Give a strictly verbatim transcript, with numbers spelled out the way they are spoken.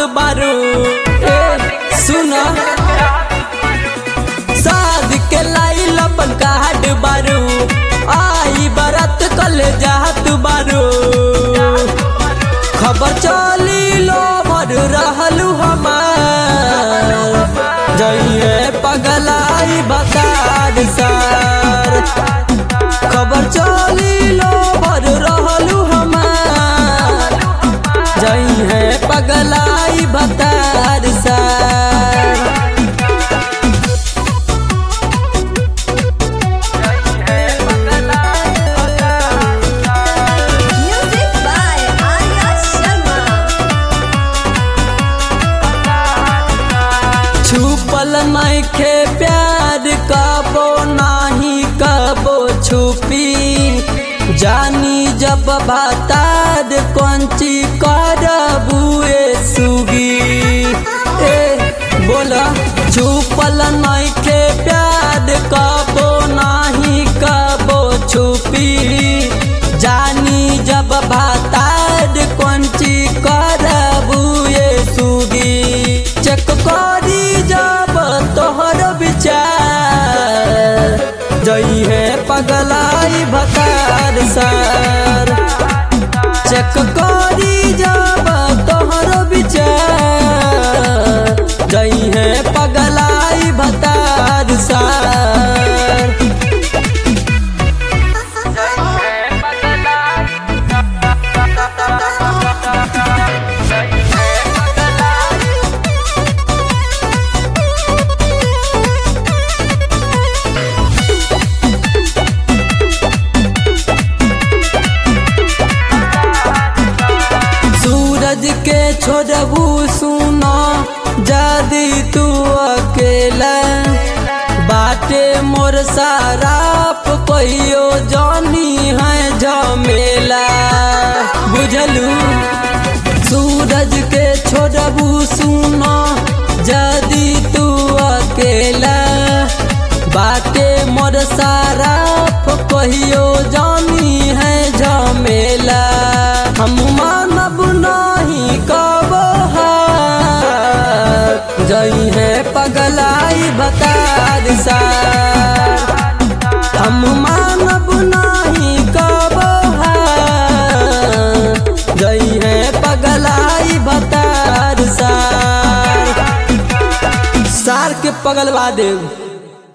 बारू ए सुना शादी के लाई लपन काट बारू आई बरात कल जात बारू खबर चली लो भर रहलू हमार जइए पगलाई बतार सार खबर चली लो भर रहलू हमार जइए पगलाई बतार सार छुपल नइखे प्यार कबो नाही कबो छुपी जानी जब बातार कौंची करबुए सुगी ए बोला छुपल नइखे प्यार कबो नाही कबो छुपी जानी जब बातार कौंची करबुए सुगी चेक करी जब तोहर विचार जई है पगलाई भतार सार चेक करी जब तोहर विचार जई है पगलाई भतार सार के छोड़बू सुना जदी तू अकेला बाटे मोर साराप कहियो जानी है झमेला बुझलू सूरज के छोड़बू सुना जदी तू अकेला बाटे मोर साराप कहियो जानी है झमेला हम मानब नहीं कबो जई है पगलाई बतार सार हम मानब नहीं कबो जई है पगलाई बतार सार सार के पगलवा देव।